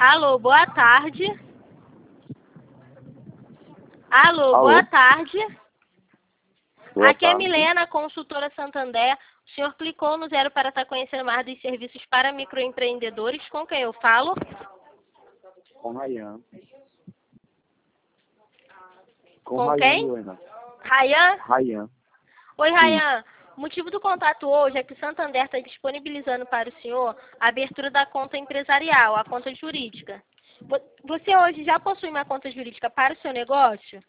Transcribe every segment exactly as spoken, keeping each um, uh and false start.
Alô, boa tarde. Alô, Alô. boa tarde. Boa Aqui é tarde. Milena, consultora Santander. O senhor clicou no zero para estar conhecendo mais dos serviços para microempreendedores. Com quem eu falo? Com Rayan. Com, Com Rayan, quem? Milena. Rayan? Rayan. Oi, Rayan. O motivo do contato hoje é que o Santander está disponibilizando para o senhor a abertura da conta empresarial, a conta jurídica. Vo- Você hoje já possui uma conta jurídica para o seu negócio?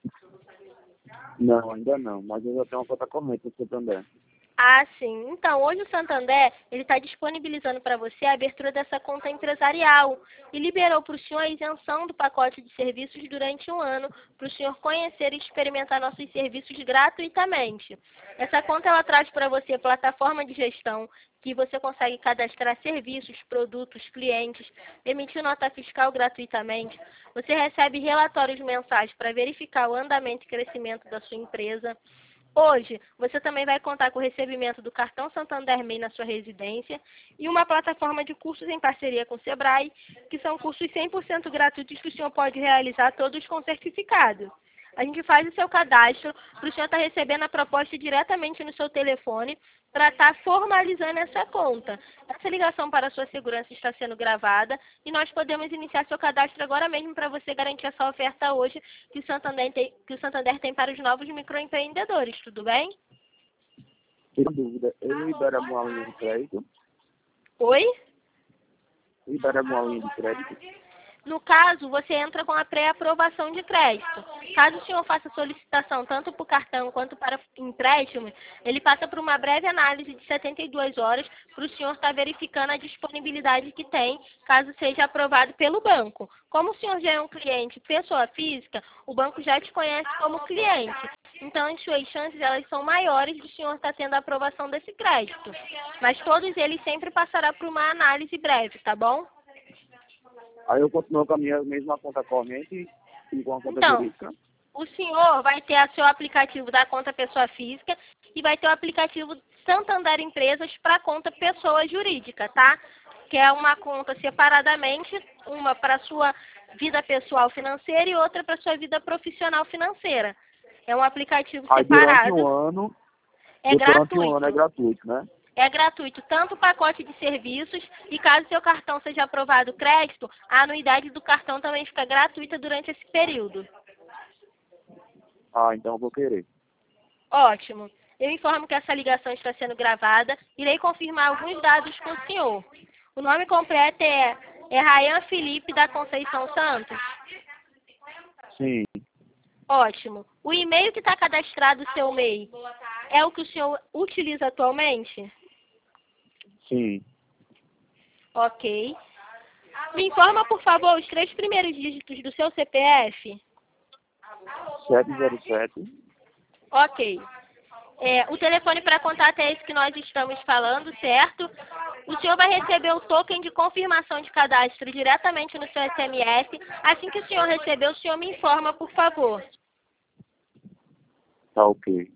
Não, ainda não, mas eu já tenho uma conta corrente no Santander. Ah, sim. Então, hoje o Santander ele está disponibilizando para você a abertura dessa conta empresarial e liberou para o senhor a isenção do pacote de serviços durante um ano para o senhor conhecer e experimentar nossos serviços gratuitamente. Essa conta ela traz para você plataforma de gestão que você consegue cadastrar serviços, produtos, clientes, emitir nota fiscal gratuitamente. Você recebe relatórios mensais para verificar o andamento e crescimento da sua empresa. Hoje, você também vai contar com o recebimento do cartão Santander M E I na sua residência e uma plataforma de cursos em parceria com o Sebrae, que são cursos cem por cento gratuitos que o senhor pode realizar todos com certificado. A gente faz o seu cadastro para o senhor estar recebendo a proposta diretamente no seu telefone para estar formalizando essa conta. Essa ligação para a sua segurança está sendo gravada e nós podemos iniciar seu cadastro agora mesmo para você garantir essa oferta hoje que o Santander tem, que o Santander tem para os novos microempreendedores, tudo bem? Sem dúvida, ele libera uma linha de crédito. Oi? Libera uma linha de crédito. No caso, você entra com a pré-aprovação de crédito. Caso o senhor faça solicitação tanto para o cartão quanto para empréstimo, ele passa por uma breve análise de setenta e duas horas para o senhor estar verificando a disponibilidade que tem, caso seja aprovado pelo banco. Como o senhor já é um cliente pessoa física, o banco já te conhece como cliente. Então, as suas chances elas são maiores de o senhor estar tendo a aprovação desse crédito. Mas todos eles sempre passará por uma análise breve, tá bom? Aí eu continuo com a minha mesma conta corrente e com a conta Então, jurídica. o senhor vai ter o seu aplicativo da conta pessoa física e vai ter o aplicativo Santander Empresas para a conta pessoa jurídica, tá? Que é uma conta separadamente, uma para a sua vida pessoal financeira e outra para a sua vida profissional financeira. É um aplicativo Aí durante separado, um ano, é durante um ano é gratuito. gratuito, né? É gratuito tanto o pacote de serviços e caso seu cartão seja aprovado crédito, a anuidade do cartão também fica gratuita durante esse período. Ah, então eu vou querer. Ótimo. Eu informo que essa ligação está sendo gravada. Irei confirmar alguns dados com o senhor. O nome completo é, é Rayan Felipe da Conceição Santos? Sim, Ótimo. O e-mail que está cadastrado no seu M E I é o que o senhor utiliza atualmente? sim. Ok. Me informa, por favor, os três primeiros dígitos do seu C P F? sete zero sete. Ok. É, o telefone para contato é esse que nós estamos falando, certo? O senhor vai receber o token de confirmação de cadastro diretamente no seu S M S. Assim que o senhor receber, o senhor me informa, por favor. Tá ok.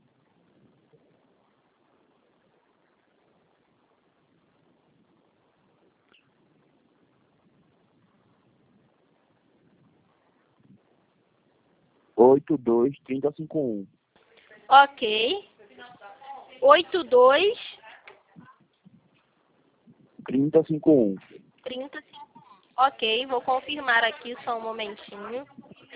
oito dois trinta cinquenta e um. Ok. oito dois trinta cinquenta e um. trinta e cinco. Ok, vou confirmar aqui só um momentinho.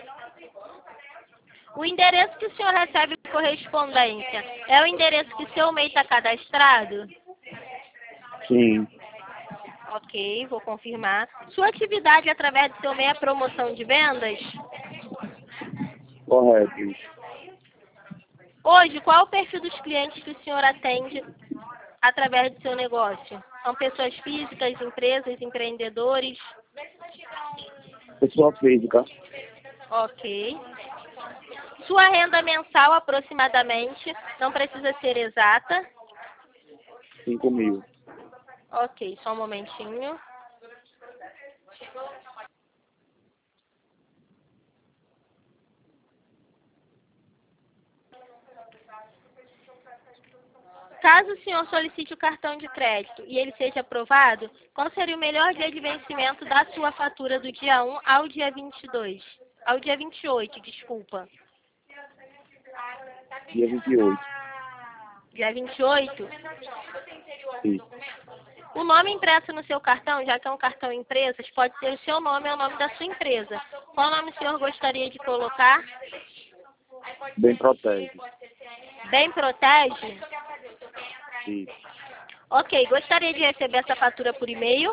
O endereço que o senhor recebe correspondência é o endereço que seu M E I está cadastrado? Sim, Ok, vou confirmar. Sua atividade através do seu M E I é promoção de vendas? correto. Isso. Hoje, qual é o perfil dos clientes que o senhor atende através do seu negócio? São pessoas físicas, empresas, empreendedores? Pessoa física, Ok. Sua renda mensal, aproximadamente, não precisa ser exata? cinco mil. Ok, só um momentinho. Caso o senhor solicite o cartão de crédito e ele seja aprovado, qual seria o melhor dia de vencimento da sua fatura do dia um ao dia vinte e dois? Ao dia vinte e oito, desculpa. Dia vinte e oito. Dia vinte e oito? Sim. O nome impresso no seu cartão, já que é um cartão empresas, pode ser o seu nome ou o nome da sua empresa. Qual nome o senhor gostaria de colocar? Bem protege. Bem protege? Sim. Ok, gostaria de receber essa fatura por e-mail?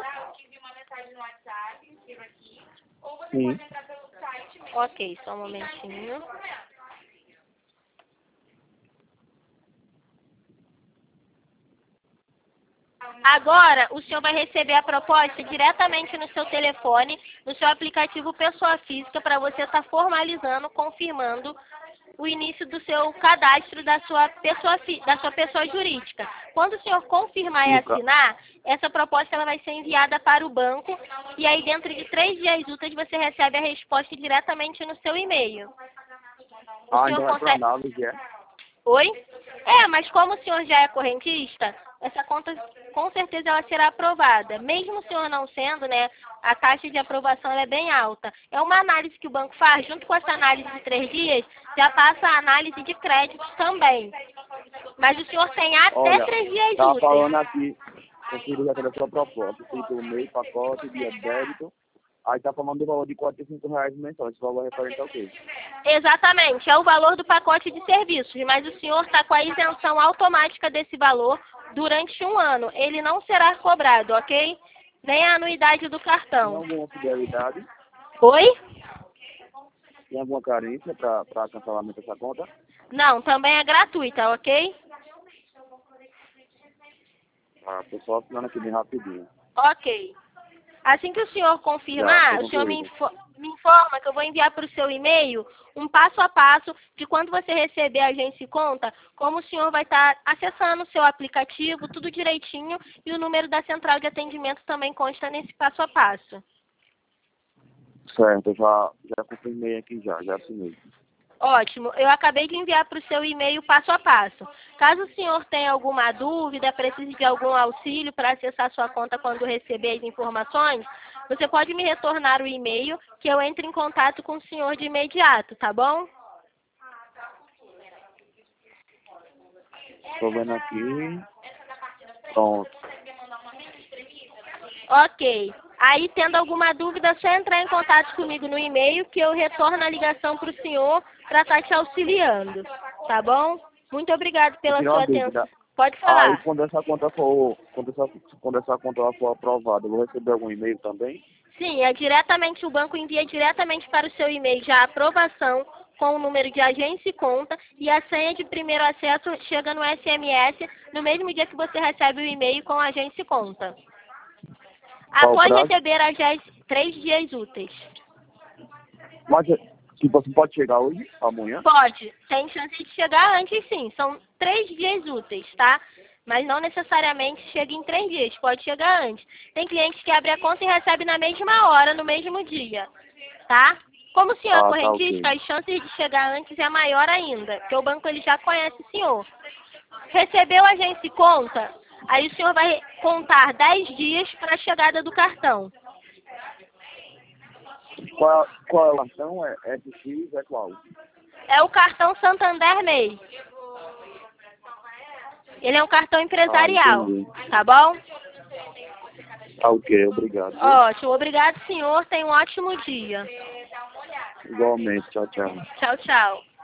Sim. Ok, só um momentinho. Agora, o senhor vai receber a proposta diretamente no seu telefone, no seu aplicativo Pessoa Física, para você estar formalizando, confirmando o início do seu cadastro da sua pessoa, da sua pessoa jurídica. Quando o senhor confirmar e assinar, essa proposta ela vai ser enviada para o banco e aí dentro de três dias úteis você recebe a resposta diretamente no seu e-mail. O Ah, senhor então vai consegue... para análise, é? Oi? É, mas como o senhor já é correntista, essa conta com certeza ela será aprovada. Mesmo o senhor não sendo, né, a taxa de aprovação ela é bem alta. É uma análise que o banco faz, junto com essa análise de três dias, já passa a análise de créditos também. Mas o senhor tem até Olha, três dias tava úteis. falando aqui, confiro já toda a sua proposta, feito o meio pacote, dia débito, aí tá falando do valor de quarenta e cinco reais mensal, esse valor é referente ao quê? Exatamente, é o valor do pacote de serviços, mas o senhor está com a isenção automática desse valor durante um ano. Ele não será cobrado, ok? Nem a anuidade do Tem cartão. alguma fidelidade? Oi? Tem alguma carência para cancelamento dessa conta? Não, também é gratuita, ok? Ah, pessoal, assinando aqui bem rapidinho. Ok. Assim que o senhor confirmar, Já, o senhor me, concluído. info me informa que eu vou enviar para o seu e-mail um passo a passo de quando você receber a agência e conta, como o senhor vai estar acessando o seu aplicativo, tudo direitinho, e o número da central de atendimento também consta nesse passo a passo. Certo, eu já, já confirmei aqui já, já assinei. Ótimo, eu acabei de enviar para o seu e-mail passo a passo. Caso o senhor tenha alguma dúvida, precise de algum auxílio para acessar sua conta quando receber as informações, você pode me retornar o e-mail que eu entre em contato com o senhor de imediato, tá bom? Estou vendo aqui. Pronto. Ok. Aí, tendo alguma dúvida, é só entrar em contato comigo no e-mail que eu retorno a ligação para o senhor para estar te auxiliando, tá bom? Muito obrigado pela Tirei sua uma atenção. dúvida. Pode Aí falar. quando essa conta for, quando essa, quando essa conta for aprovada, eu vou receber algum e-mail também? Sim, é diretamente, o banco envia diretamente para o seu e-mail já a aprovação com o número de agência e conta e a senha de primeiro acesso chega no S M S no mesmo dia que você recebe o e-mail com a agência e conta. Qual o Após prazo? receber as dez, três dias úteis. Mas, tipo, você pode chegar hoje, amanhã? Pode, tem chance de chegar antes sim, são três dias úteis, tá? Mas não necessariamente chega em três dias, pode chegar antes. Tem cliente que abre a conta e recebe na mesma hora, no mesmo dia, tá? Como o senhor é Ah, tá, correntista, ok. as chances de chegar antes é maior ainda, porque o banco ele já conhece o senhor. Recebeu a agência e conta, aí o senhor vai contar dez dias para a chegada do cartão. Qual, qual é o cartão? É F X, é qual? É o cartão Santander Mei. Ele é um cartão Ah, empresarial, entendi. tá bom? Ah, ok, obrigado. Ótimo, obrigado senhor, tenha um ótimo dia. Igualmente, tchau, tchau. Tchau, tchau.